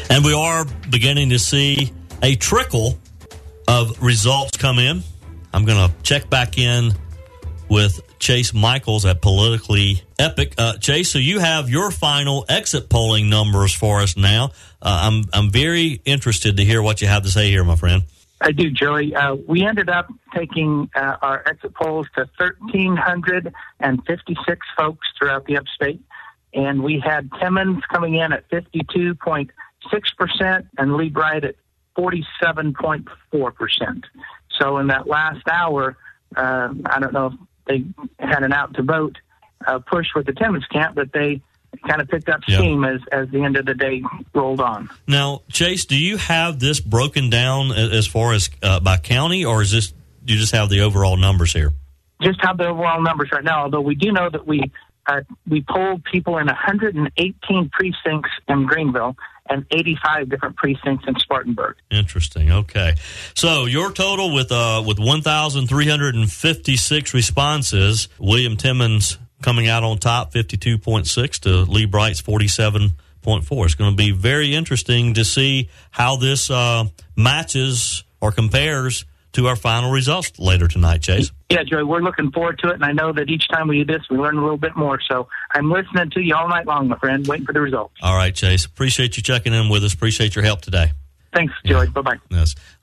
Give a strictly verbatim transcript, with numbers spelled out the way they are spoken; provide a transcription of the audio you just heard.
And we are beginning to see a trickle of results come in. I'm going to check back in with Chase Michaels at Politically Epic. Uh, Chase, so you have your final exit polling numbers for us now. Uh, I'm I'm very interested to hear what you have to say here, my friend. I do, Joey. Uh, we ended up taking uh, our exit polls to one thousand three hundred fifty-six folks throughout the upstate, and we had Timmons coming in at fifty-two point six percent and Lee Bright at forty-seven point four percent. So in that last hour, uh, I don't know if they had an out to vote uh, push with the Timmons camp, but they kind of picked up steam yep. as, as the end of the day rolled on. Now, Chase, do you have this broken down as far as uh, by county, or is this do you just have the overall numbers here? Just have the overall numbers right now, although we do know that we uh, we polled people in one hundred eighteen precincts in Greenville and eighty-five different precincts in Spartanburg. Interesting. Okay. So your total with uh, with one thousand three hundred fifty-six responses, William Timmons coming out on top, fifty-two point six to Lee Bright's forty-seven point four. It's going to be very interesting to see how this uh, matches or compares to our final results later tonight, Chase. Yeah, Joey, we're looking forward to it, and I know that each time we do this, we learn a little bit more. So I'm listening to you all night long, my friend, waiting for the results. All right, Chase. Appreciate you checking in with us. Appreciate your help today. Thanks, Joey. Yeah. Bye-bye. Yes.